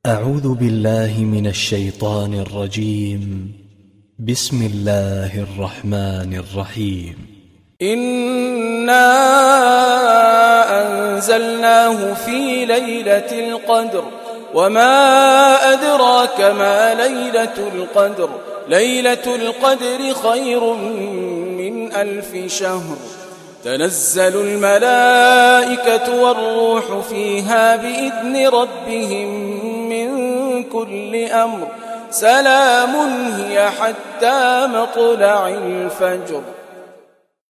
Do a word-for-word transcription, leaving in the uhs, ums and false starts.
أعوذ بالله من الشيطان الرجيم. بسم الله الرحمن الرحيم. إنا أنزلناه في ليلة القدر وما أدراك ما ليلة القدر ليلة القدر خير من ألف شهر. تنزل الملائكة والروح فيها بإذن ربهم من كل أمر. سلام هي حتى مطلع الفجر.